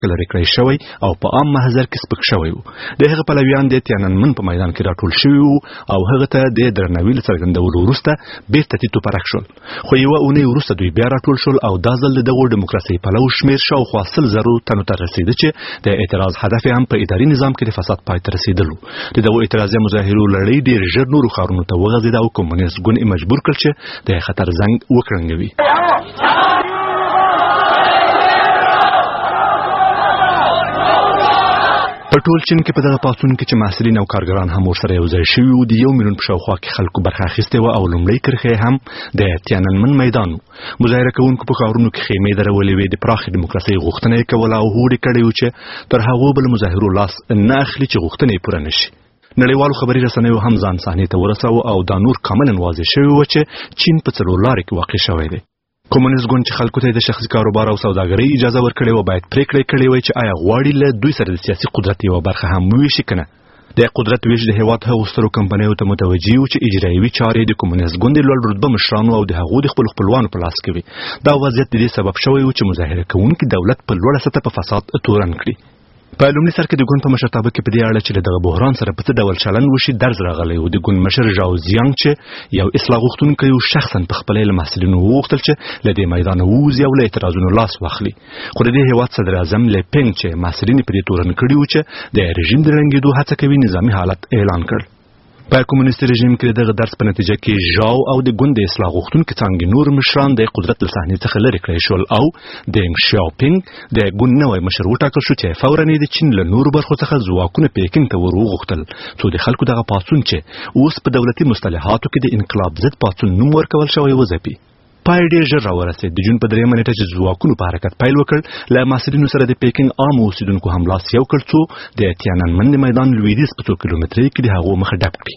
لرې کړی شوی او په عام محضر کې سپک شوی و. د هغه پلویان د تیاننمن په میدان کې راټول شوي وو او هغه ته د درناوي له څرګندولو وروسته بیرته تیتو پرک شول. خو یوه اونۍ وروسته دوی بیا راټول شول او دا ځل د دغو ډیموکراسۍ پلو شمېر شاوخوا 100,000 تنو ته رسېده چې د اعتراض هدف هم په اداري نظام کې د فساد پای ته رسېدلو. د دغو اعتراضي مظاهرو لړۍ ډېر ژر نورو ښارونو ته وغځېده او کمونیست ګوند یې مجبور کړ چې د خطر زنګ وکړنګوي. په ټول چین کې په دغه پاڅون کې چې محصلین او کارګران هم ورسره یوځای شوي وو، د 1 میلیون په شاوخوا کې خلکو برخه اخیستې وه او لومړۍ کرښه هم د تیاننمن میدان و. مظاهره کوونکو په ښارونو کې خیمې درولې وې، د پراخې ډیموکراسۍ غوښتنه یې کوله او هوډ یې کړی و چې تر هغو به له مظاهرو لاس نه اخلي چې غوښتنه یې پوره نه شي. نړیوالو خبري رسنیو هم ځان صحنې ته ورساوه او دا نور کاملا واضح شوی و چې چین په څلور لارې کې واقع شوی دی. کمونیست ګوند چې خلکو ته د شخصي کاروبار او سوداګرۍ اجازه ورکړې وه باید پریکړه کړې وای چې آیا غواړي له دوی سره د سیاسي قدرت یوه برخه هم وویشي که نه. د قدرت ویش د هېواد هغو سترو کمپنیو ته متوجه و چې اجرایوي چارې د کمونیست ګوند د لوړ رتبه مشرانو او د هغو د خپلو خپلوانو په لاس کې وي. دا وضعیت د دې سبب شوی و چې مظاهره کوونکي دولت په لوړه سطح په فساد تورن کړي. په لومړي سر کې د ګوند په مشرتابه کې په دې اړه چې له دغه بحران سره په څه ډول چلند وشي درز راغلی و. د ګوند مشر ژاو زیانګ چې یو اصلاح غوښتونکی و شخصا په خپله له محصلینو وغوښتل چې له دې میدانه ووځي او له اعتراضونو لاس واخلي. خو د دې هېواد صدر اعظم لیپینګ چې محصلین یې په دې تورن کړي و چې د رژیم د ړنګېدو هڅه کوي نظامي حالت اعلان کړ. په کمونیستي رژیم کې دغه درس په نتیجه کې ژاو او د ګوند د اصلاح غوښتونکي څانګې نور مشران د قدرت له صحنې څخه لرې کړی شول او دینګ شیاوپینګ د ګوند نوی مشر وټاکل شو چې فوراً یې د چین له نورو برخو څخه ځواکونه پیکینګ ته ور وغوښتل څو د خلکو دغه پاڅون چې اوس په دولتي مصطلحاتو کې د انقلاب ضد پاڅون نوم ورکول شوی وځپي. پای ډېر ژر راورسېد. د جون په 3 نیټه چې ځواکونو په حرکت پیل وکړ له محصلینو سره د پیکینګ عامو اوسیدونکو هم لاس یو کړ څو د تیاننمن د میدان لویدیځ په 2 کیلومترۍ کې د هغو مخه ډپ کړي.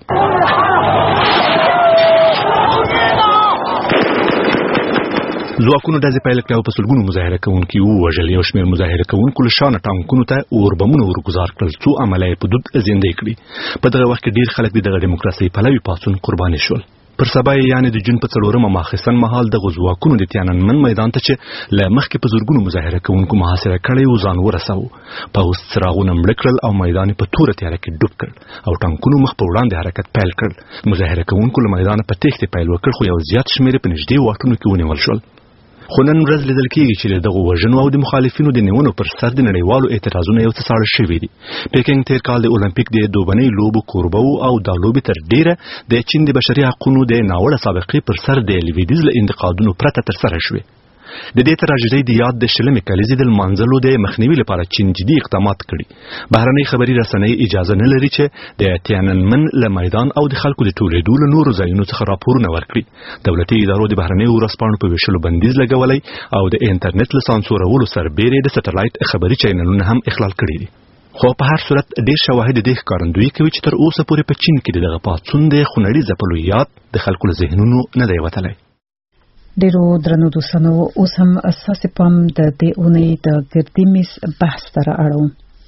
ځواکونو ډزې پیل کړې او په سلګونو مظاهره کوونکي ووژل. یو شمېر مظاهره کوونکو له شانه ټانکونو ته اوربمونه ورګزار کړل څو عمله یې په دود زندې کړي. په دغه وخت کې ډېر خلک د دغه ډیموکراسۍ پلوي پاڅون قرباني شول. پر سبا یعنی د جون په 4 ماخستن مهال د ځواکونو د تیاننمن میدان ته چې له مخکې په زرګونو مظاهره کوونکو محاصره کړی و ځان ورساوه. پوځ څراغونه مړه کړل او میدان په توره تیاره کې ډوب کړ او ټانکونو مخ په وړاندې حرکت پیل کړ. مظاهره کوونکو له میدان په تېښتې پیل وکړ خو یو زیات شمېر په نږدې واټونو کې ونیول شول. خو نن ورځ لیدل کېږي چې له دغو وژنو او د مخالفینو د نیونو پر سر د نړیوالو اعتراضونه یو څه ساړه شوي دي. پیکینګ تېر کال د اولمپیک د دوبنۍ لوبو کوربه و او دا لوبې تر ډېره د چین د بشري حقونو د ناوړه سابقې پر سر د لویدیځ له انتقادونو پرته ترسره شوې. د دې تراژیدۍ د یاد د 20 کلیزې د لمانځلو د مخنیوي لپاره چین جدي اقدامات کړي. بهرنۍ خبري رسنۍ اجازه نه لري چې د تیاننمن له میدان او د خلکو د ټولېدو له نورو ځایونو څخه راپورونه ورکړي. دولتي ادارو د بهرنیو ورځپاڼو په ویشلو بندیز لګولی او د انټرنیټ له سانسورولو سربیرې د سټلایټ خبري چینلونه هم اخلال کړي دي. خو په هر صورت ډېر شواهد دې ښکارندویي کوي چې تر اوسه پورې په چین کې د دغه پاڅون د خونړي ځپلو یاد د خلکو له ذهنونو نه دی وتلی. ډیرو درنو دوستانو اوس هم اساسي پام د دې اونۍ د ګردي میز بحث سره اړوم.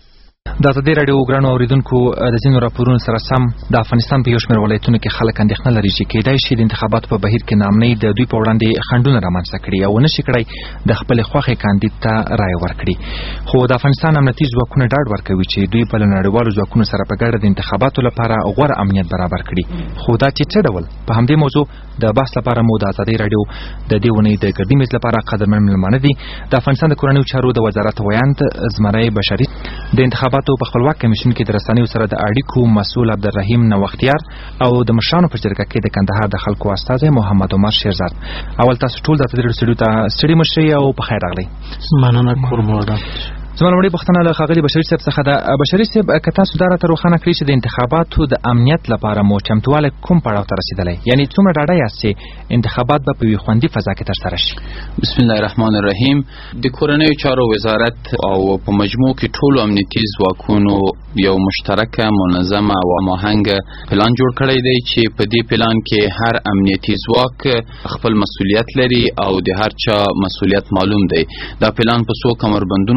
د ازادي راډیو ګرانو اوریدونکو د ځینو راپورونو سره سم د افغانستان په یو شمېر ولایتونو کې خلک اندېښنه لري چې کېدای شي د انتخاباتو په بهیر کې نامنۍ د دوی په وړاندې خنډونه رامنځته کړي او ونه شي کړی د خپلې خوښې کاندید ته رایه ورکړي. خو د افغانستان امنیتي ځواکونه ډاډ ورکوي چې دوی په نړیوالو ځواکونو سره په ګډه د انتخاباتو لپاره غوره امنیت برابر کړي. خو دا چې څه ډول په همدې موضوع د بحث لپاره مو د ازادي راډیو د دې اونۍ د ګردي میز لپاره قدرمن مېلمانه دي د افغانستان د کورنیو چارو د وزارت ویاند زمری بشري، د انتخاباتو په خپلواک کمیشن کې د رسنیو سره د اړیکو مسؤل عبدالرحیم نوښتیار او د مشرانو په جرګه کې د کندهار د خلکو استازی محمد عمر شیرزاد. اول تاسو ټول د ازادي راډیو سټوډیو ته ستړي مشري او په خیر راغلی. مننه کورموړه. زما لومړی پوښتنه له ښاغلي بشري صاحب څخه ده. بشري صاحب که تاسو دا راته روښانه کړئ چې د انتخاباتو د امنیت لپاره مو چمتوالی کوم پړاو ته رسېدلی، یعنې څومره ډاډه یاست چې انتخابات به په یوې خوندي فضا کې ترسره شي؟ بسم الله الرحمن الرحیم. د کورنیو چارو وزارت او په مجموع کې ټولو امنیتي ځواکونو یو مشترکه منظمه او هماهنګه پلان جوړ کړی دی چې په دې پلان کې هر امنیتي ځواک خپل مسؤلیت لري او د هر چا مسؤلیت معلوم دی. دا پلان په څو کمربندونو تقسیم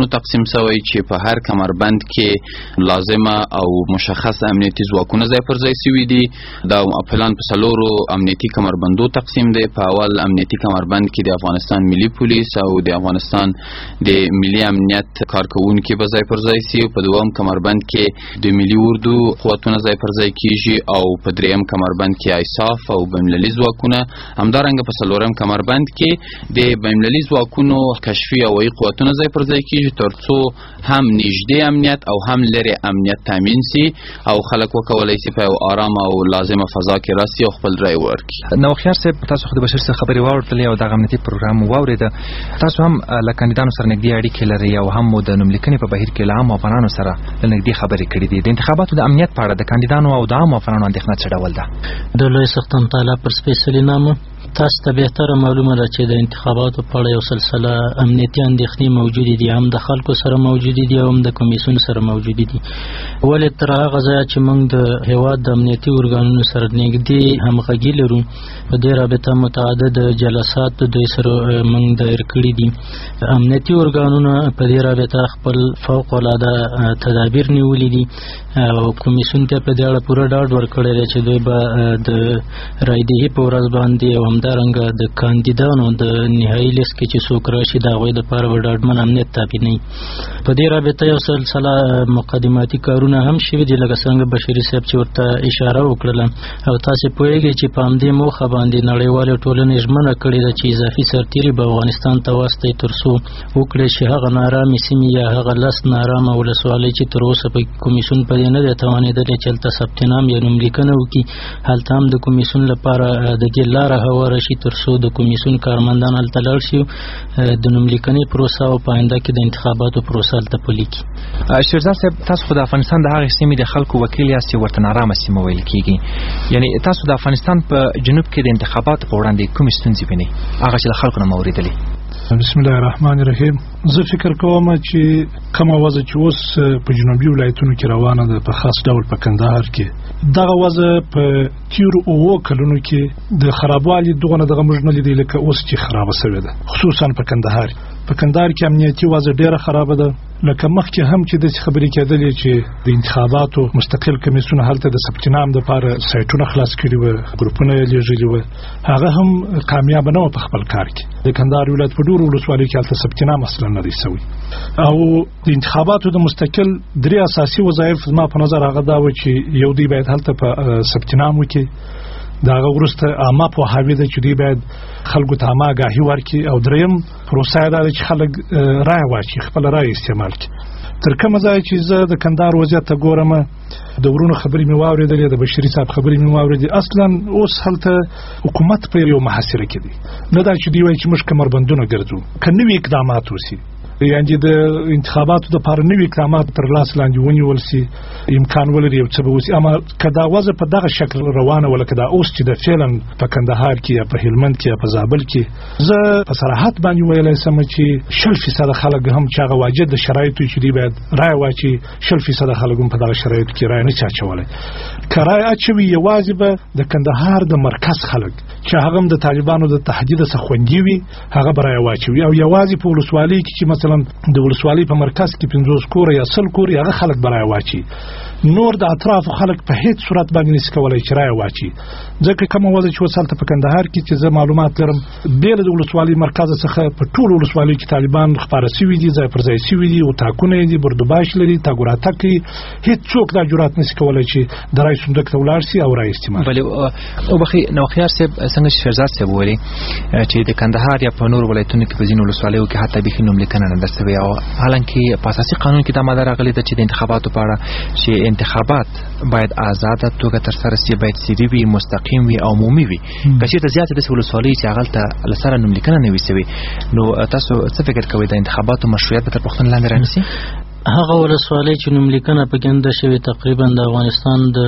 شوی چې په هر کمربند کې لازمه او مشخص امنیتي ځواکونه ځای پر ځای شوي دي. دا پلان په 4 امنیتي کمربندو تقسیم دی. په اول امنیتي کمربند کې د افغانستان ملي پولیس او د افغانستان د ملي امنیت کارکونکي به ځای پر ځای شي. په دوم کمربند کې د ملي اردو قوتونه ځای پر ځای کیږي او په دریم کمربند کې ایساف او بین‌المللي ځواکونه. همدارنګه په 4م کمربند کې د بین‌المللي ځواکونو کشفي او هوایي قوتونه ځای پر ځای کیږي ترڅو هم نږدې امنیت او هم لرې امنیت تامین شي او خلک وکولای شي په آرام او لازمه فضا کې راسي او خپل رای ورکړي. نو خیر صاحب تاسو خو د بشیر څخه خبرې واورېدلې او د امنیتي پروګرام واورېده. تاسو هم له کاندیدانو سره نږدې اړیکې لرئ او هم د نوملیکنې په بهیر کې له عامو افغانانو سره نږدې خبرې کړې دي. د انتخاباتو د امنیت په اړه د کاندیدانو او د عامو افغانانو اندېښنه څه ډول ده؟ د لوی سختم تعالی پر سپیشلی نامه تاسو ته بهتره معلومه ده چې د انتخاباتو په اړه یو سلسله امنیتي اندېښنې موجودې دي، هم د خلکو سره موجودې دي او هم د کمیسیون سره موجودې دي. ولې تر هغه ځایه چې موږ د هېواد د امنیتي ارګانونو سره نږدې همغږي لرو، په دې رابطه متعدد جلسات د دوی سره موږ دایر کړي دي. امنیتي ارګانونه په دې رابطه خپل فوق العاده تدابیر نیولي دي او کمیسیون ته په دې اړه پوره ډاډ ورکړی دی چې دوی به د رایدهي په ورځ باندې او همدارنګه د کاندیدانو د نهایي لیست کې چې څوک راشي د هغوی دپاره به ډاډمن امنیت تامینوي. په دې رابطه یو سلسله مقدماتي کارونه هم شوي دي، لکه څنګه بشیري صاحب چې ورته اشاره وکړله او تاسې پوهېږئ چې په همدې موخه باندې نړیوالې ټولنې ژمنه کړې ده چې اضافي سرتیري به افغانستان ته واستوي تر څو وکړي چې هغه نارامې سیمې یا هغه 10 نارامه ولسوالۍ چې تر اوسه په کمیسیون په دې نه دی توانېدلی چې هلته ثبت نام یا نوملیکنه وکړي، هلته هم د کمیسیون لپاره د دې لاره هواره شي تر څو د کمیسیون کارمندان هلته لاړ شي د نوملیکنې پروسه او په آینده کې د انتخاباتو پروسه هلته پلي کړي. شیرزاد صاحب تاسو خو د افغانستان د هغې سیمې د خلکو وکیل یاست چې ورته نارامه سیمه ویل کېږي، یعنې تاسو د افغانستان په جنوب کې د انتخاباتو په وړاندې کومې ستونزې وینئ هغه چې له خلکو نه مو اورېدلې؟ بسم الله الرحمن الرحیم. زه فکر کوم چې کومه وضع چې اوس په جنوبي ولایتونو کې روانه ده، په خاص ډول په کندهار کې، دغه وضع په تیرو 7 کلونو کې د خرابوالي دغه موږ نه لیدلې لکه اوس چې خرابه شوې ده، خصوصا په کندهار. په کندهار کې امنیتي وضع ډیره خرابه ده، لکه مخکې هم چې د خبرې کېدلې چې د انتخاباتو مستقل کمیسیون هلته د ثبت نام لپاره سایټونه خلاص کړي وو، ګروپونه یې لېږلي وو، هغه هم کامیاب نه و په خپل کار کې. د کندهار ولایت په ډېرو ولسوالیو کې هلته ثبت نام اصلا نه دی شوی. او د انتخاباتو د مستقل 3 اساسي وظایف زما په نظر هغه دا و چې یو دی باید هلته په ثبت نام وکړي، دا هغه وروسته عامه پوهاوی ده چې دوی باید خلکو ته عامه آګاهي ورکړي، او دریم پروسه دا ده چې خلک رایه واچي، خپل رایه استعمال کړي. تر کومه ځایه چې زه د کندهار وضعیت ته ګورم، د ورونو خبرې مې واورېدلې، د بشیري صاحب خبرې مې واورېدې. اصلا اوس هلته حکومت په یو محاصره کې دی، نه دا چې دوی وایي چې موږ کمربندونه ګرځو، که نوي اقدامات وسي، یعنې د انتخاباتو دپاره نوي اقدامات تر لاس لاندې ونیول سي، امکان ولري یو څه به وسي. اما که دا وضع په دغه شکل روانه وه لکه دا اوس چې د فعلا په کندهار کې یا په هلمند کې یا په زابل کې، زه په صراحت باندې ویلی سم چې 0% خلک هم چې هغه واجد د شرایطو چې دوی باید رایه واچي، 0% خلک هم په دغه شرایطو کې رایه نه شي اچولی. که رایه اچوي یوازې به د کندهار د مرکز خلک چې هغه هم د طالبانو د تهدید څخه خوندي وي، هغه به رایه واچوي، او یوازې په ولسوالۍ کې چې مثلا د ولسوالۍ په مرکز کې 50 کوره یا 100 کوره هغه خلک به رایه واچي، نور د اطرافو خلک په هیڅ صورت باندې نشي کولی چې رایه واچي. ځکه کومه وضع چې اوس هلته په کندهار کې چې زه معلومات لرم، بې له د ولسوالۍ مرکز څخه په ټولو ولسوالیو کې طالبان خپاره سوي دي، ځای پر ځای سوي دي، اتاقونه یې دي، بردوباش لري، تګ راتګ کوي، هېڅوک دا جرات نشي کولی چې د رایې صندوق ته ولاړ شي او رایې استعمال. بلې وبخښئ نوخیار صاحب، څنګه چې شیرزاد صاحب وویلې چې د کندهار یا په نورو ولایتونو کې په ځینو ولسوالیو کې حتی بیخي نوملیکنه نه ده شوې، او حالانکه په اساسي قانون کې دا ماده راغلې ده چې د انتخاباتو په اړه چې انتخابات باید آزاده توګه ترسره شي، باید سري وي، مستقیم وي او عمومي وي. که چېرته زیاتې داسې ولسوالۍ چې هغلته له سره نوملیکنه نه وي شوې، نو تاسو څه فکر کوئ د انتخاباتو مشروعیت به تر پوښتنې لاندې رانیسي؟ هغه ولسوالۍ چې نوملیکنه پکې نده شوې تقریبا د افغانستان د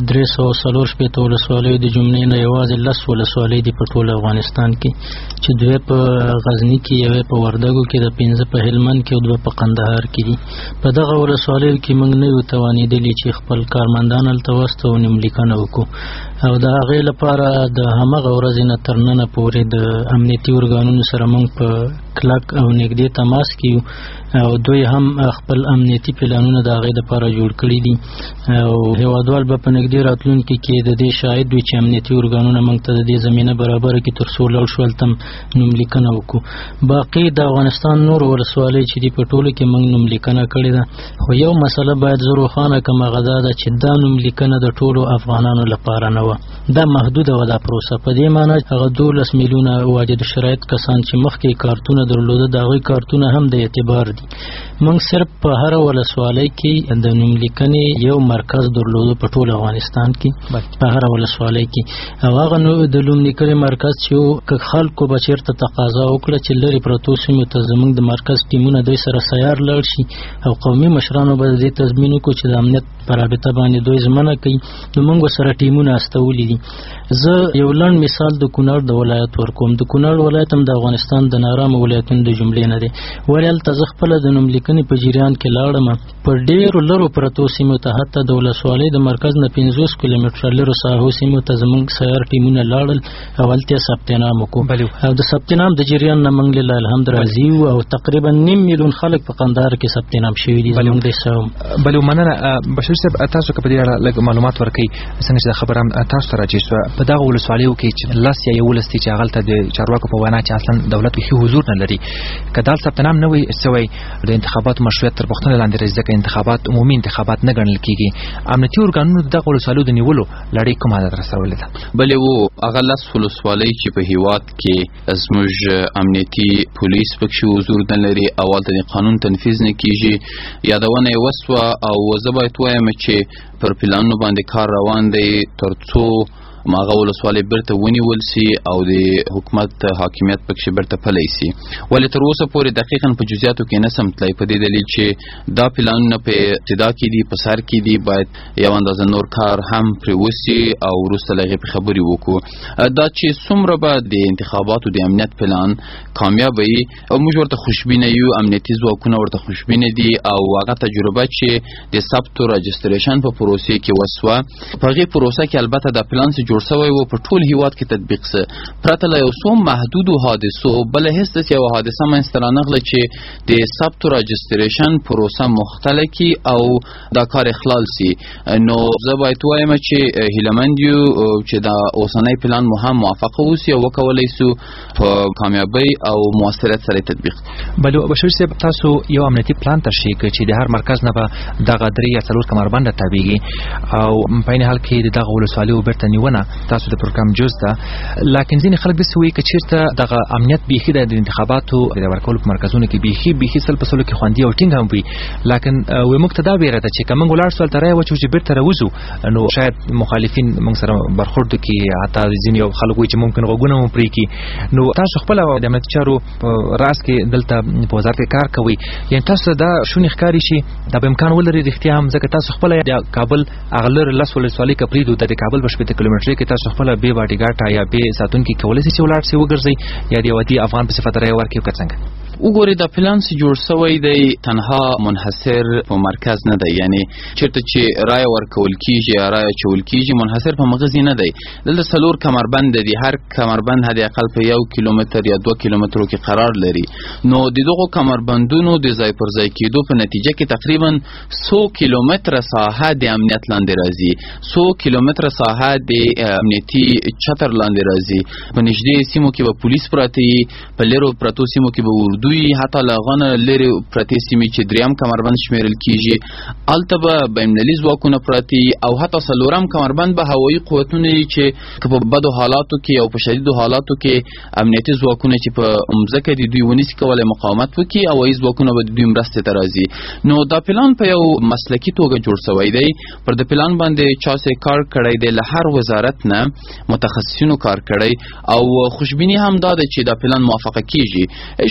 340 ولسوالیو د جملې نه یوازې 10 ولسوالۍ دي په ټول افغانستان کې چې 2 په غزنی کې، 1 په وردګو کې، د 15 په هلمند کې او 2 په قندهار کې دي. په دغه ولسوالیو کې موږ نه یو توانېدلي چې خپل کارمندان هلته واستو او نوملیکنه وکړو، او د هغې لپاره د همغه ورځې نه تر ننه پورې د امنیتي ارګانونو سره موږ په کلک او نږدې تماس کې یو، او دوی هم خپل امنیتي پلانونه د هغې لپاره جوړ کړي دي، او هیوادوال به په نږدې راتلونکي کې د دې شاهد وي چې امنیتي ارګانونه موږ ته د دې زمینه برابره کړي تر څو لاړ شو هلته نوملیکنه وکړو. باقي د افغانستان نور ولسوالۍ چې دي په ټولو کې موږ نوملیکنه کړې ده، خو یو مسله باید زه روښانه کړم، هغه دا ده چې دا نوملیکنه د ټولو افغانانو لپاره نه وه، دا محدوده وه دا پروسه. په دې معنی هغه 12 میلیونه واجد شرایط کسان چې مخکې کارتونه درلوده د هغوی کارتونه هم د اعتبار دي. موږ صرف په هر ولسوالۍ کې د نوملیکنې یو مرکز درلوده په ټول افغانستان کې، په هر ولسوالۍ کې، او هغه د نوملیکنې مرکز چې خلکو به چېرته تقاضا وکړه چې لرې پرتو سیمو ته زموږ د مرکز ټیمونه دوی سره سیار لاړ شي، او قومي مشرانو به د دې تضمین وکړو چې د امنیت په رابطه باندې دوی ژمنه کوي، نو موږ سره ټیمونه استولي دي. زه یو لنډ مثال د کونړ د ولایت ورکوم. د کونړ ولایت هم د افغانستان د نارامه ولایتونو د جملې نه دی، ولې هلته زه خپله د نوملیکنې په جریان کې لاړم، په ډېرو لرو پرتو سیمو ته، حتی د ولسوالۍ د مرکز نه 50 کیلومتره لرو ساحو سیمو ته زموږ سیار ټیمونه لاړل او هلته یې ثبت نام وکړو، او د ثبت نام د جریان نه موږ لله الحمد راضي یو، او تقریبا 9 میلیون خلک په قندهار کې ثبت نام شوي دي زموږ د حساب. بلو مننه بشیر صاحب، تاسو که په دې اړه لږ معلومات ورکړئ څنګه چې دا خبره تاسو ته راجع شوه په دغه ولسوالیو کې چې 10 یا 11 دي چې هغلته د چارواکو په وینا چې اصلا دولت کې حضور نه لري، که دا ثبت نام نه وي سوی د انتخاباتو مشروعیت تر پوښتنې لاندې راځي، ځکه انتخابات عمومي انتخابات نه ګڼل کېږي. امنیتي ارګانونو دغه ولسوالیو د نیولو لړۍ کوم حالت رسولې ده؟ بلې و هغه 10 ولسوالۍ چې په هیواد کې زموږ امنیتي پولیس پکې حضور نه لري او هلته د قانون تنفیذ نه کېږي، یادونه یې وسوه، او زه باید وایم چې پر پلانونو باندې کار روان دی تر څو هغه ولسوالۍ بیرته ونیول سي او د حکومت حاکمیت پکې بیرته پلی سي. ولې تر اوسه پورې دقیقاً په جزئیاتو کې نسم تللی، په دې دلیل چې دا پلانونه په ابتدا کې دي، په سر کې دي، باید یو اندازه نور کار هم پرې وسي او وروسته له هغې خبرې وکړو. دا چې څومره به د انتخاباتو د امنیت پلان کامیاب وي، موږ ورته خوشبینه یو، امنیتي ځواکونه ورته خوشبینه دي، او هغه تجربه چې د ثبت او رجسټریشن په پروسې کې وسوه، په هغې پروسه کې البته دا پلان جوړ شوی و په ټول هیواد کې تطبیق سه، پرته له یو څو محدودو حادثو بل هیڅ داسې یوه حادثه منځته رانغله چې د ثبت او رجسټریشن پروسه مختله کړي او دا کار اخلال سي. نو زه باید وایم چې هیلهمند یو چې دا اوسنی پلان مو هم موافقه وسي او وکولی سو په کامیابۍ او موثریت سره تطبیق. بلو بشیر صاحب، تاسو یو امنیتي پلان تشریح کړ چې د هر مرکز نه به دغه 3 یا 4 کمربنده تابعیږي، او په عین حال کې دغه ولسوالیو بیرته نیونه تاسو د پروګرام جز ده، لکن ځینې خلک داسې وایي که چېرته دغه امنیت بیخي د انتخاباتو د ورکولو په مرکزونو کې بیخي سل په سلو کې خوندي او ټینګ هم وي، لکن وایي موږ ته دا ویره ده چې که موږ ولاړ سو هلته رایه واچوو چې بیرته راوځو، نو شاید مخالفین موږ سره برخورد وکړي، حتی ځینې خلک وایي چې ممکن غوږونه مو پرې کړي. نو تاسو خپله د امنیتي چارو په راز کې دلته په وزارت کې کار کوئ، یعنې تاسو ته دا شونې ښکاري شي دا به امکان ولري رښتیا هم، ځکه تاسو خپله د کابل هغه لرې 10 ولسوالۍ که پرېږدو د کابل په 80 کیلومترۍ کې تاسو خپله بې باډیګارډ یا بې ساتونکي کولی شي چې ولاړ شي وګرځئ، یا د یو عادي افغان په صفت رایه ورکړي که څنګه؟ وګورئ دا پلان چې جوړ شوی دی تنها منحصر په مرکز نه دی، یعنی چېرته چې رایه ورکول کېږي یا رایه اچول کېږي منحصر په مغزي نه دی، دلته 4 کمربند دي، هر کمربند حداقل په 1 کیلومتر یا 2 کیلومترو کې قرار لري. نو د دغو کمربندونو د ځای پر ځای کېدو په نتیجه کې تقریبا 100 کیلومتره ساحه د امنیت لاندې راځي، 100 کیلومتره ساحه د امنیتي چتر لاندې راځي. په نږدې سیمو کې به پولیس پراته وي، په لرو پرتو سیمو کې به اردو وي، حتی له هغه نه لرې پرتې سیمې چې 3م کمربند شمیرل کېږي هلته به بینالمللي ځواکونه پراته وي، او حتی 4م کمربند به هوایي قوتونه وي چې په بدو حالاتو کې او په شدیدو حالاتو کې امنیتي ځواکونه چې په مځکه د دوی ونیسي کولی مقاومت وکړي، او هوایي ځواکونه به د دوی مرستې ته راځي. نو دا پلان په یو مسلکي توګه جوړ شوی دی، پر د پلان باندې چاسې کار کړی دی، له هر وزارت نه متخصصینو کار کړی، او خوشبیني هم دا ده چې دا پلان موافقه کېږي. شاید په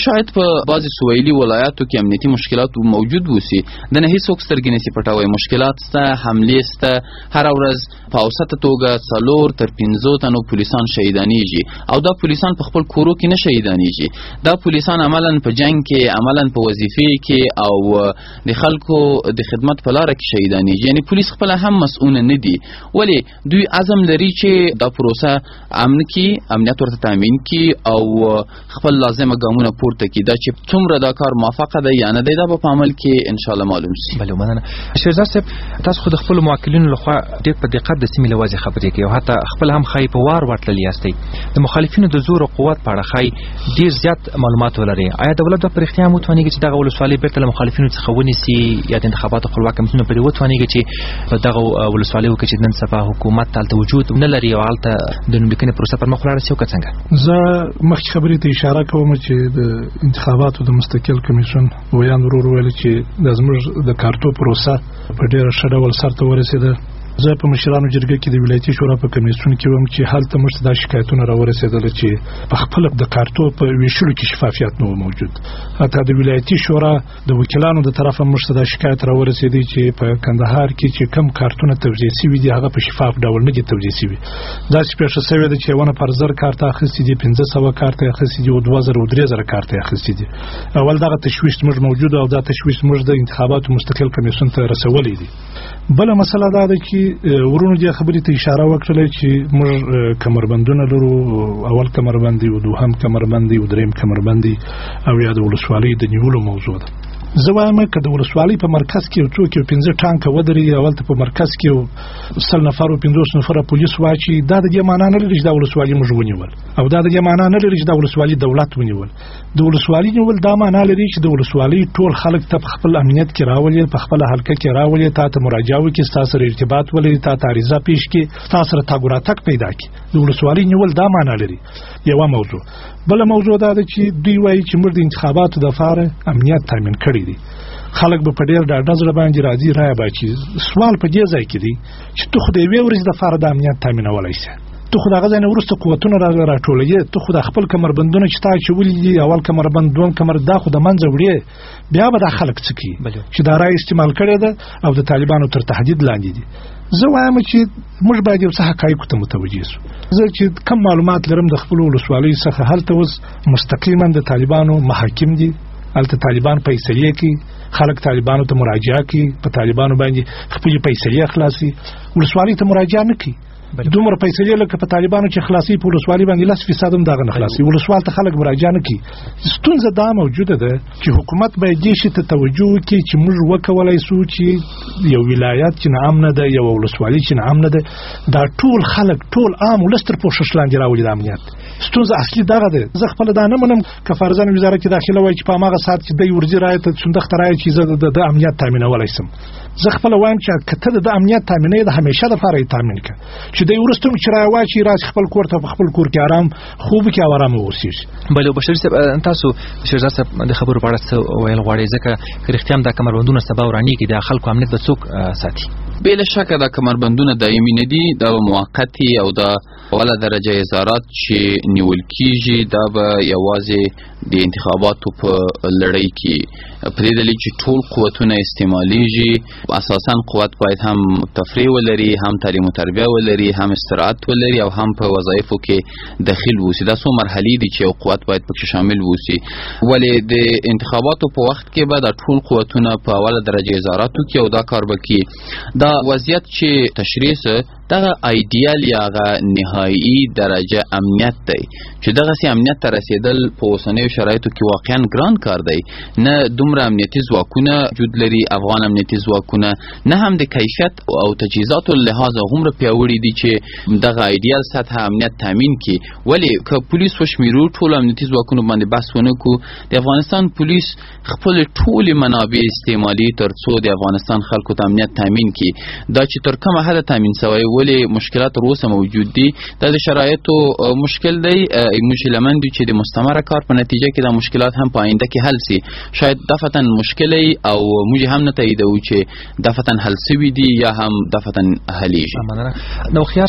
بعضی سویلي ولایاتو کې امنیتي مشکلات موجود وسی د نه هیڅ څوک سترګې نشي پټوي. مشکلات سته، حملې سته، هر ورځ په اوسطه توګه 4 تر 15 تنو پولیسان شهیدانېږي او دا پولیسان په خپل کورو کې نه شهیدانېږي. دا پولیسان عملاً په جنگ کې، عملاً په وظیفې کې او د خلکو د خدمت په لاره کې شهیدانېږي. یعنی پولیس خپل هم مسؤل نه دي، ولی دوی عزم لري چې دا پروسه امن کې، امنیت ورته تامین کې او خپل لازمه ګامونه پورته کړي. دا چې څومره دا کار موافقه ده یا نه ده، دا به په عمل کې ان شاء الله معلوم شي. بله مننه. شیرزاد صاحب، تاسو خو د خپل موکلینو لخوا ډېر په دقت د سیمې له وضع خبرې کوي او حتی خپل هم ښایي په وار ورتللي یاستئ. د مخالفینو د زور او قوت په اړه ښایي ډېر زیات معلومات ولرئ. آیا دولت به په رښتیا هم وتوانېږي چې دغه ولسوالۍ بېرته له مخالفینو څخه ونیسي یا د انتخاباتو خپلواک کمیسیونو پرې وتوانېږي چې په دغه ولسوالیو کې چې نن سبا حکومت هلته وجود نه لري او هلته د نوملیکنې پروسه پر مخ ولاړه سي او که څنګه؟ زه مخکې خبرې ته اشاره کوم چې د انتخاباتو د مستقل کمیسیون ویان ورور ویل چې د زموږ د کارتو پروسه په ډېره ښه ډول سرته ورسېده. زه په مشرانو جرګه کې د ولایتي شورا په کمیسیون کې وم چې هلته موږ ته دا شکایتونه راورسېدل چې په خپل د کارتو په ویشلو کې شفافیت نه و موجود. حتی د ولایتي شورا د وکیلانو د طرفه موږ ته دا شکایت راورسېدی چې په کندهار کې چې کم کارتونه توزیع شوي دي هغه په شفاف ډول نه دي توزیع شوي. داسې پیښه شوې ده چې یو نفر 1000 کارت اخیستي دي، 1500 کارت اخیستي دي او 2000 او 3000 کارت اخیستي دي. اول دغه تشویش موږ موجود او دا تشویش موږ د انتخاباتو مستقل کمیسیون ته رسولې دي. بل مسله دا ده چې ورونو دې خبرې ته اشاره وکړه چې موږ کمربندونه لرو، اول کمربند او دوهم کمربند او دریم کمربند او یا د ولسوالۍ د نیولو موضوع ده. زه وایم که د ولسوالۍ په مرکز کې یو څوک 15 ټانکه ودرېږي اول ته په مرکز کې 100 نفر او 50 نفره پولیس واچي، دا د دې معنا نه لري چې دا ولسوالۍ موږ ونیول او دا د دې معنا نه لري چې دا ولسوالۍ دولت ونیول. د ولسوالۍ نیول دا معنا لري چې د ولسوالۍ ټول خلک ته په خپل امنیت کې راولي، په خپل حلقه کې راولي، ته مراجعه وکړي، تاسو سره ارتباط ولري، تاسو عریضه پیش کړي، تاسو سره تګوراتک پیدا کړي. د ولسوالۍ نیول دا معنا لري. یو موضوع. بل موضوع دا ده چې دوی وایي چې موږ د انتخاباتو د لپاره امنیت تامین کړی دی. خلک به په ډېر ډاډه زړه باندې راځي رایه باچي. سوال په دې ځای کې دی چې ته خو د یوې ورځې د لپاره د امنیت تامینولی شې، ته خو د هغه ځای نه وروسته قوتونه راټولوي، ته خو د خپل کمربندونه چې تا اچولي دي، اول کمربند دوم کمر دا خو د منځه وړې، بیا به دا خلک څه کوي چې دا رایه استعمال کړې ده او د طالبانو تر تهدید لاندې دي. زه وایم چې موږ باید یو څه حقایقو ته متوجه شو. زه چې کم معلومات لرم د خپل ولسوالۍ څخه، هلته اوس مستقیما د طالبانو محاکم دي، هلته طالبان فیصلې کوي، خلک طالبانو ته مراجعه کوي، په طالبانو باندې خپلې فیصلې خلاصي، ولسوالۍ ته مراجعه نه کوي. دومره فیصلې لکه په طالبانو چې خلاصي په ولسوالۍ باندې 10% هم دغه نه خلاصي، ولسوال ته خلک مراجعه نه کوي. ستونزه دا موجوده ده چې حکومت باید دې شي ته توجه وکړي چې موږ وکولای شو چې یو ولایت چې نه امنه ده، یو ولسوالۍ چې نه امنه ده، دا ټول خلک ټول عام ولس تر پوښښ لاندې راولي د امنیت. ستونزه اصلي دغه ده. زه خپل دا نه منم که فرضاً وزارت داخله وایي چې په هغه سات کې د ورځي رایه ته صندوق ته رایه چې زه د امنیت تامینولی شم. زه خپل وایم چې کته د امنیت تامینې د همیشه د لپاره تامین کړه چې د ورستم چې راوچی راځي خپل کور ته په خپل کور کې آرام خوب کې آرام ورسیږي. بله بشیر صاحب، تاسو شیرزاد صاحب د خبرو په اړه څه ویل غواړئ؟ ځکه که رښتیا هم دا کمربندونه سبا ورانیږي د خلکو امنیت به څوک ساتي؟ بلا شک دا کمربندونه دایمي نه دي، دا موقتی او دا اوله درجه ازارات چې نیول کیږي دا به یوازې د انتخاباتو په لړۍ کې په دې دلیل چې ټول قوتونه استعمالیږي. اساساً قوت باید هم تفریح ولري، هم تعلیم او تربیه ولري، هم استراحت ولري او هم په وظایفو کې داخل ووسی. دا څو مرحلې دي چې یو قوت باید پکې شامل ووسی. ولې د انتخاباتو په وخت کې به دا ټول قوتونه په اوله درجه ازاراتو کې او دا کار وکړي. دا وضعیت چې تشریح دغه ایدیال یا غا نهایی درجه امنیت دی چې دغه سي امنیت ته رسیدل په اوسنیو شرایطو کې واقعا ګران کار دی. نه دومره امنیتي ځواکونه وجود لري، افغان امنیتي ځواکونه، نه هم د کیفیت او تجهیزاتو لحاظ غومره پیاوړي دي چې دغه ایدیال سطح امنیت تامین کړي. ولی که پولیس وشمیرو ټول امنیتي ځواکونو باندې بحث ونه کو، د افغانستان پولیس خپل ټول منابع استعمالي ترڅو د افغانستان خلکو ته امنیت تامین کړي. دا چې تر کومه حد تامین شوی ولی مشکلات روسه موجود دي، دا د شرایطو مشکل دی. موږ لمن دي چې د مستمره کار په نتیجه کې دا مشکلات هم په آینده کې حل شي. شاید دفتن مشکلې او موږ هم نه تاییدو چې دفتن حل شوي دي یا هم دفتن حلیږي. نو خيار صاحب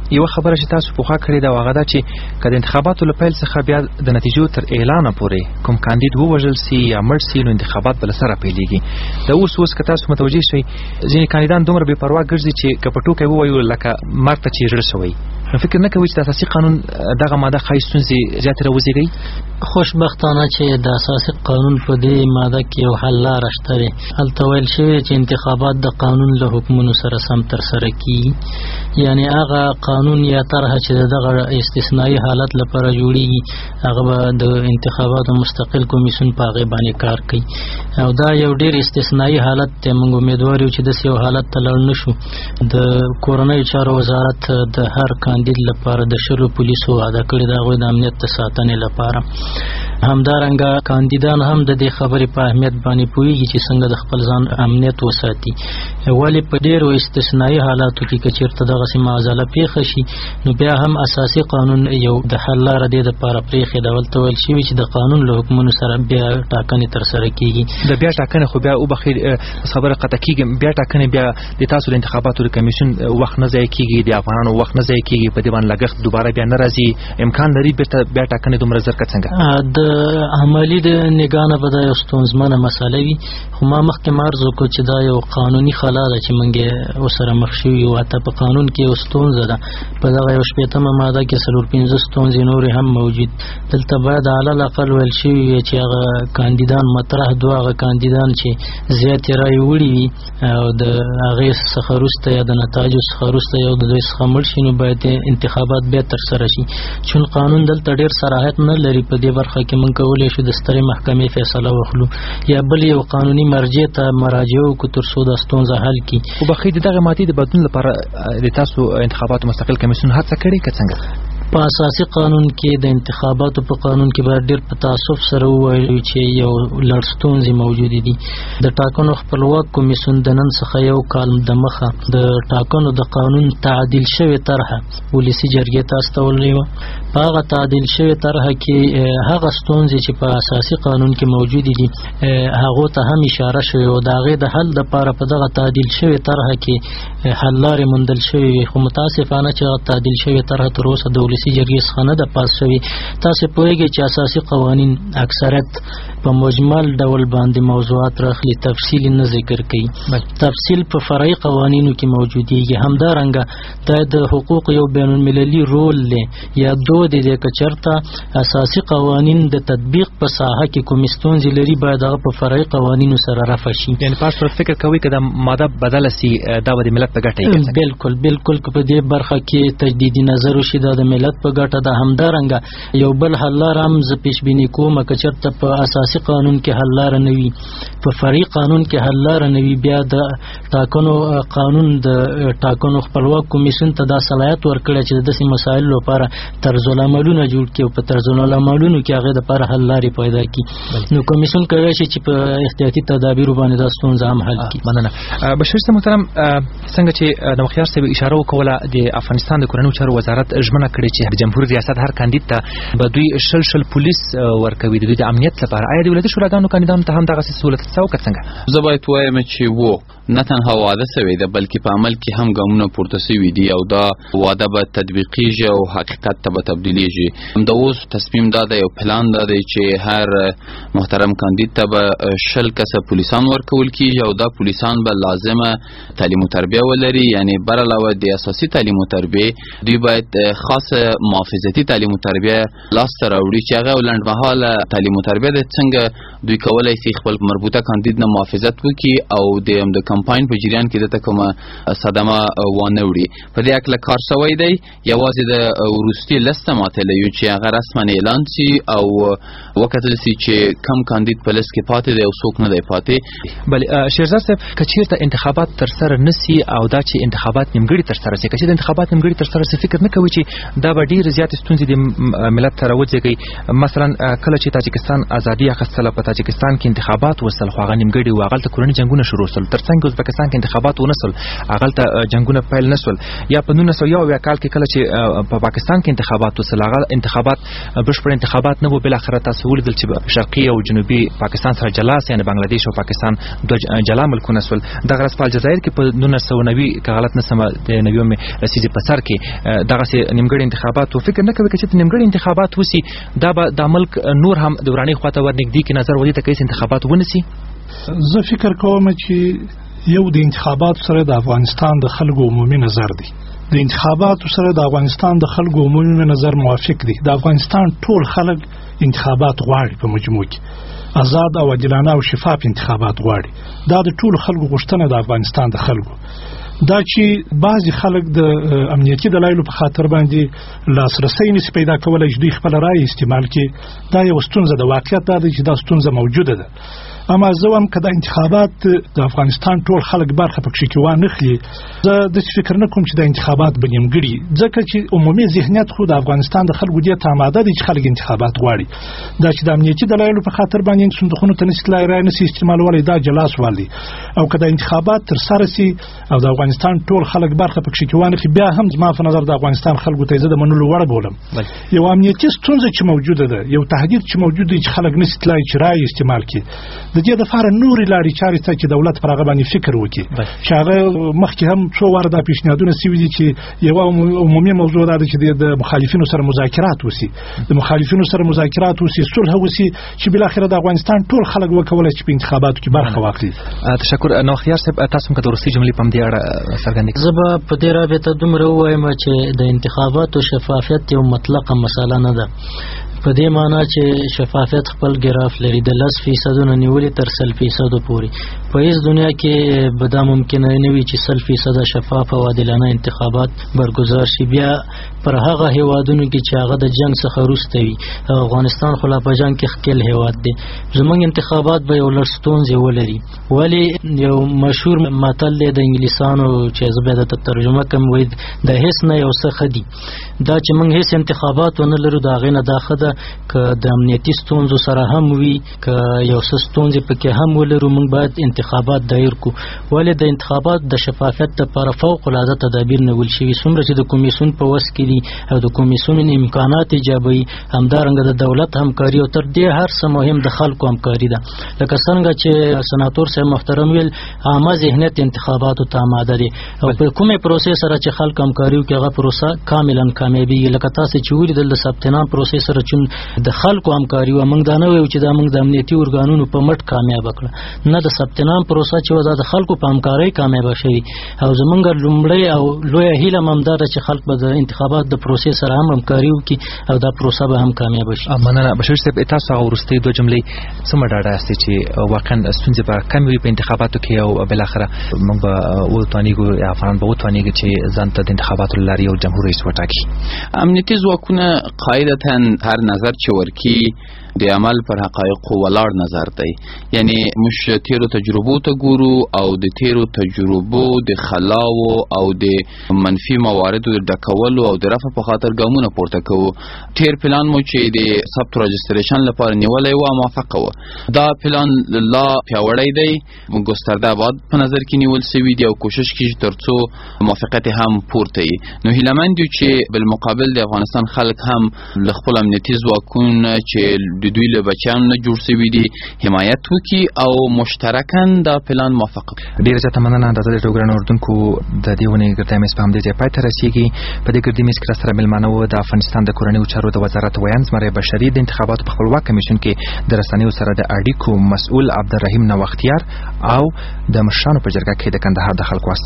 یو خبره چې تاسو پوښا کړې دا هغه ده چې کله انتخاباتو له پیل څخه بیا د نتیجو تر اعلان پورې کوم کاندید ووژل سي یا مړ سي نو انتخابات بل سره پیلېږي. دا اوس که تاسو متوجه شئ ځینې کاندیدان دومره بې پروا ګرځي چې که په ټوکه ووایو لکه مرګ ته چې زړه شوی، نو فکر نه کوي چې د اساسي قانون دغه ماده ښایي ستونزې زیاتې راوزېږي؟ خوشبختانه چې د اساسي قانون په دې ماده کې یو حل لاره شته دی. هلته ویل شوي چې انتخابات د قانون له حکمونو سره سم ترسره کیږي، یعنی هغه قانون یا طرحه چې دغه استثنایی حالت لپاره جوړیږي هغه به د انتخاباتو مستقل کمیسیون په هغې باندې کار کوي، او دا یو ډېر استثنایی حالت دی. موږ امیدوار یو چې داسې یو حالت ته لاړ نه شو. د کورنیو چارو وزارت د هر کاندید لپاره د 10 پولیسو وعده کړې د هغوی د امنیت د ساتنې لپاره. همدارنګه کاندیدان هم د دې خبرې په اهمیت باندې پوهیږي چې څنګه د خپل ځان امنیت وساتي، ولې په ډېرو استثنایی حالاتو کې که چېرته دغسې معضله پیښه شي نو بیا هم اساسي قانون یو د حل لاره دې دپاره پرېښې ده. ولته ویل شوي چې د قانون له حکمونو سره بیا ټاکنې ترسره کېږي. د بیا ټاکنې خو بیا وبخښئ خبره قطع کېږي، بیا ټاکنې بیا د تاسو د انتخاباتو د کمیسیون وخت نه ضایع کېږي، د افغانانو وخت نه ضایع کېږي، په دې باندې لګښت دوباره بیا نه راځي، امکان لري بېرته بیا ټاکنې دومره زر که څنګه؟ د عملي د نګاه نه به دا یو ستونزمنه مسله وي، خو ما مخکې عرض وکړو چې دا یو قانوني خلا ده چې موږ یې ورسره مخ شوي یو. حتی په قانون کې یو ستونزه ده، په دغه 15مه ماده کې 4-5 ستونزې نورې هم موجود. دلته باید علی الاقل ویل شوي وي چې هغه کاندیدان مطرح دوه هغه کاندیدان چې زیاتې رایې وړي وي او د هغې څخه وروسته یا د نتایجو څخه وروسته یو د دوی څخه مړ شي نو باید انتخابات بیا ترسره شي. چون قانون دلته ډېر صراحت نه لري په دې برخه کې موږ کولی شو د سترې محکمې فیصله وخلو یا بل یو قانوني مرجع ته مراجعه وکړو تر څو دا ستونزه حل کړي. خو بخښئ د دغه مادې د بدلون لپاره د تاسو انتخاباتو مستقل کمیسیون هڅه کړې که څنګه؟ په اساسي قانون کې د انتخاباتو په قانون کې باید ډېر په تعصب سره ووایو چې یو لړ ستونزې موجودې دي. د ټاکنو خپلواک کمیسیون د نن څخه یو کال د مخه د ټاکنو د قانون تعدیل شوې طرحه ولسي جرګې ته استولې وه. په هغه تعدیل شوې طرحه کې هغه ستونزې چې په اساسي قانون کې موجودې دي هغو ته هم اشاره شوې وه. د هغې د حل دپاره په دغه تعدیل شوې طرحه کې حل لارې موندل شوې وي، خو متاسفانه چې هغه تعدیل شوې طرحه تر اوسه د ولسي جرګې څخه نه ده پاس شوې. تاسې پوهېږئ چې اساسي قوانین اکثریت په مجمل ډول باندې موضوعات راخلي، تفصیل نه ذکر کوي. تفصیل په فرعي قوانینو کې موجودېږي. همدارنګه دا د حقوق یو بین المللي رول دی یا دود دی که چېرته اساسي قوانین د تطبیق په ساحه کې کومې ستونزې لري باید هغه په فرعي قوانینو سره رفع شي. یعنې تاسو فکر کوئ که دا ماده بدله سي دا به د ملت په ګټه وي؟ بالکل که په دې برخه کې تجدیدي نظر وشي دا د ملت په ګټه ده. همدارنګه یو بل حل لاره هم زه پیشبیني کوم که چېرته په اساسي قانون کې حل لاره نه وي، په فرعي قانون کې حل لاره نه وي، بیا د ټاکنو قانون د ټاکنو خپلواک کمیسیون ته دا صلاحیت ورکړی چې د داسې مسایلو لپاره طرزالعملونه جوړ کړي او په طرزالعملونو کې هغې دپاره حل لارې پیدا کړي. نو کمیسیون کولی شي چې په احتیاطي تدابیرو باندې دا ستونزه هم حل کړي. مننه. بشیر صاحب محترم، څنګه چې د مخیار صاحب اشاره وکوله د افغانستان د کورنیو چارو وزارت ژمنه کړې چې د جمهوریت ریاست هر کاندید ته به دوی شل پولیس ورکوي د دوی د امنیت لپاره. آیا د ولایتي شوراګانو کاندیدانو ته هم دغسې سهولت شته او که څنګه؟ زه باید ووایم چې نه تنها وعده سوې ده بلکې په عمل کې هم ګامونه پورته سوي دي او دا وعده به تطبیقیږي او حقیقت ته به تبدیلیږي. همدا اوس تصمیم دا دی، یو پلان دا دی چې هر محترم کاندید ته به 10 کسه پولیسان ورکول کیږي او دا پولیسان به لازمه تعلیم و تربیه ولري. یعنی بر علاوه د اساسي تعلیم و تربیه دوی باید خاصه محافظتي تعلیم و تربیه لاسته راوړي چې هغه لنډمهاله تعلیم و تربیه د څنګه دوی کولای شي خپل مربوطه کاندید نه محافظت وکړي او د کمپاین په جریان کې دته کومه صدمه وانه وړي. په دې اړه کار شوی دی. یوازې د وروستي لسته ماته یو چې هغه رسما اعلان شي او وکتل شي چې کم کاندید په لست کې پاتې دی او څوک نه دی پاتې. بله شیرزاد صاحب، که چېرته انتخابات ترسره نسي او دا چې انتخابات نیمګړي ترسره شي، که چې د انتخابات نیمګړي ترسره شي فکر نه کوي چې دا به ډېرې زیاتې ستونزې د ملت ته راوځي؟ مثلا کله چې تاجکستان ازادي اخیستله په تاجکستان کې انتخابات وسل خو هغه نیمګړي و، هغلته کورني جنګونه شروع شول، ترڅنګ کې ازبکستان کې انتخابات ونسول هغه جنگونه پیل نسول یا په 1901 کال کې کله چې په پاکستان کې انتخابات وسول هغه انتخابات بشپړ انتخابات نه وو بل اخر تاسو ولیدل چې شرقي او جنوبي پاکستان سره جلا سي یعنی بنگلاديش او پاکستان د جلا ملکونه سول د غرس په الجزایر کې په 1990 کې غلط نسم د 90 مې رسیدي په سر کې دغه سي نیمګړي انتخابات او فکر نه کوي چې نیمګړي انتخابات وسی دا به د ملک نور هم دوراني خواته ورنګدي کې نظر ولې ته کیس انتخابات ونسی زه فکر کوم چې یو د انتخابات سره د افغانستان د خلکو عمومي نظر دی د انتخابات سره د افغانستان د خلکو عمومي نظر موافق دی د افغانستان ټول خلک انتخابات غواړي په مجموع کې آزاد او عادلانه او شفاف انتخابات غواړي دا د ټول خلکو غوښتنه د افغانستان د خلکو دا چې بعضی خلک د امنیتي دلایلو په خاطر باندې لاسرسي نشي پیدا کولای چې دوی خپل رائے استعمال کړي دا یو ستونزه د واقعیت دا چې دا ستونزه موجوده ده اما زه هم کدا انتخابات د افغانستان ټول خلک برخه پکې کې وانه خلی زه د فکر نه کوم چې د انتخابات بنیمګړي ځکه چې عمومي ذهنیت خو د افغانستان د خلکو د تاماده دي چې خلک انتخابات غواړي دا چې د امنیتي دلایلو په خاطر باندې صندوقونو ته نشي لای نه استعمالولای دا جلاس والي او کدا انتخابات تر سره سي او د افغانستان ټول خلک برخه پکې کې وانه خلی بیا هم زما په نظر د افغانستان خلکو ته زده منلو وړ بولم یو امنیتي ستونزه چې موجوده ده یو تهدید چې موجود دی چې خلک نشي لای چې رائے استعمال کړي د دې لپاره نورې لارې چارې ته چې دولت پر هغه باندې فکر وکړي چې هغه مخکې هم څو واره د پیشنهادونه سوي دي چې یو عمومي موضوع ده چې د مخالفینو سره مذاکرات وسی د مخالفینو سره مذاکرات وسی صلح وسی چې بل اخر د افغانستان ټول خلک وکولای چې په انتخاباتو کې برخه واخلي تشکر نو خيار صاحب تاسو کوم درسي جملې پم دی اړه څرګندې زبا په دې رابطه دومره وایم چې د انتخاباتو شفافیت یو مطلقه مسله نه ده په دې معنی چې شفافیت خپل ګراف لري د 10% نه نیولې تر 100% پورې په هیڅ دنیا کې به دا ممکن نه وي چې 100% شفاف او عادلانه انتخابات برگزار شي بیا پر هغه هیوادونو کې چې هغه د جنگ څخه وروسته وي افغانستان خو لا په جنگ کې خپل هیواد دی زموږ انتخابات به یو لړ ستونزې ولري ولی یو مشهور متل دی د انګلیسانو چې زبېده ته ترجمه کوم وي د هیڅ نه یو څه خدي دا چې موږ هیڅ انتخابات ونه لرو دا غینه دا خده که د امنیتي ستونزو سره هم وي که یو څه ستونزې پکې هم ولرو موږ باید انتخابات دایر کو ولې د انتخابات د شفافیت لپاره فوق العاده تدابیر نیول شوي څومره چې د کمیسیون په وس کې دي او د کمیسیون امکانات ایجابوي همدارنګه د دولت همکاري او تر دې هر څه مهم د خلکو همکاري ده لکه څنګه چې سناتور صاحب محترم ویل عامه ذهنیت انتخاباتو ته آماده دي او په کومه پروسې سره چې خلک همکاري کوي هغه پروسه کاملا کامیابی لکه تاسو چې ویل د ثبت نام پروسې سره چې د خلکو همکاري او موږ دا نه ویو چې دا موږ د امنیتي ارګانونو په مټ کامیاب کړه نه د ثبت نام پروسه چې ودا د خلکو په همکاري کامیاب شي او زمونږ لومړی او لوی هیله ممدار چې خلک به د انتخابات د پروسې سره هم همکاري وکړي او دا پروسه به هم کامیاب شي مننه بشیر صاحب تاسو ورستي دوه جملې سم ډاډه استي چې واقعا ستونزې به کم وي په انتخاباتو کې او بل اخره موږ به وټانیګو یا افغان به وټانیګ چې ځان ته د انتخاباتو لاري او جمهور رئیس وټاکي امنیتي ځواکونه قاعدتاً هر نظر چې ورکی د عمل پر حقایق ولاړ نظر دی یعنی مش تیرو تجربو ته ګورو او د تیرو تجربو د خلاو او د منفي مواردو د ډکولو او د رفع په خاطر ګامونه پورته کوو تیر پلان مو چې د ثبت رجستریشن لپاره نیولای و موافقه و دا پلان لا پیاوړی دی ګسترده آباد په نظر کې نیول سوي دی او کوشش کیږي ترڅو موافقت هم پورته وي نو هیلمند یو چې بالمقابل د افغانستان خلک هم ل خپل امنیتي ځواکونه چې د دوی له بچیانو نه جوړ شوي دي حمایت وکړي او مشترکاً دا پلان موافقه ډېره زیاته مننه د ټولګران اردوونکو د دې ونې ګردی میز په همدې ځای پای ته رسیږي په دې ګردی میز کې راسره مېلمانه وو د افغانستان د کورنیو چارو د وزارت ویاند زمری بشري د انتخاباتو په خپلواک کمیشن کې د رسنیو سره د اړیکو مسؤل عبدالرحیم نوښتیار او د مشرانو په جرګه کې د کندهار د خلکو